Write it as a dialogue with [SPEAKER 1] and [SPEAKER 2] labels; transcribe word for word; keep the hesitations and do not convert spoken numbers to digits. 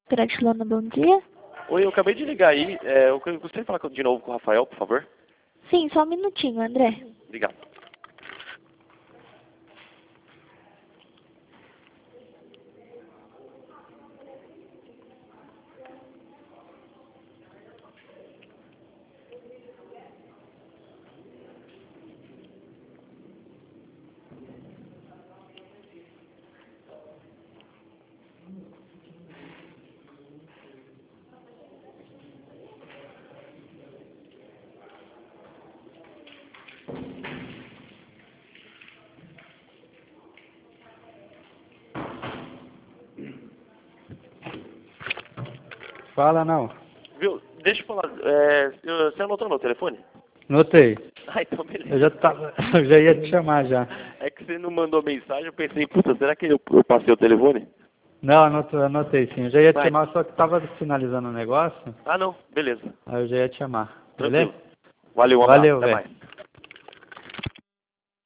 [SPEAKER 1] Gratilano, bom dia.
[SPEAKER 2] Oi, eu acabei de ligar aí. É, eu gostaria de falar de novo com o Rafael, por favor.
[SPEAKER 1] Sim, só um minutinho, André.
[SPEAKER 2] Obrigado.
[SPEAKER 3] Fala, não.
[SPEAKER 2] Viu? Deixa eu falar. É, eu- você anotou meu telefone?
[SPEAKER 3] Notei.
[SPEAKER 2] Ah, então beleza.
[SPEAKER 3] Eu já, tava, eu já ia te chamar já.
[SPEAKER 2] É que você não mandou mensagem, eu pensei, puta, será que eu, eu passei o telefone?
[SPEAKER 3] Não, anotei, anotei sim. Eu já ia te
[SPEAKER 2] Vai.
[SPEAKER 3] chamar, só que tava finalizando o negócio.
[SPEAKER 2] Ah, não. Beleza.
[SPEAKER 3] Aí eu já ia te chamar.
[SPEAKER 2] Tranquilo.
[SPEAKER 3] Beleza?
[SPEAKER 2] Valeu, um abraço.
[SPEAKER 3] Valeu,
[SPEAKER 2] Até
[SPEAKER 3] velho.
[SPEAKER 2] mais.